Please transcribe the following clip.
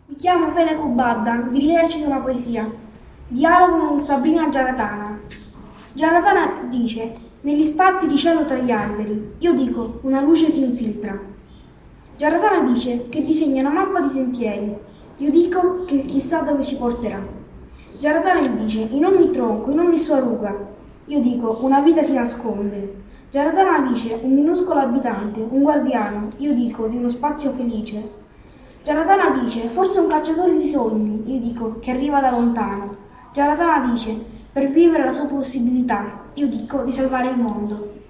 Mi chiamo Fele Kubadda, vi recito una poesia. Dialogo con Sabrina Giaratana. Giaratana dice: negli spazi di cielo tra gli alberi. Io dico: una luce si infiltra. Giaratana dice che disegna una mappa di sentieri. Io dico che chissà dove ci porterà. Giaratana mi dice: in ogni tronco, in ogni sua ruga. Io dico: una vita si nasconde. Giaratana dice: un minuscolo abitante, un guardiano. Io dico: di uno spazio felice. Giaratana dice: forse un cacciatore di sogni. Io dico: che arriva da lontano. Giaratana dice: per vivere la sua possibilità. Io dico: di salvare il mondo.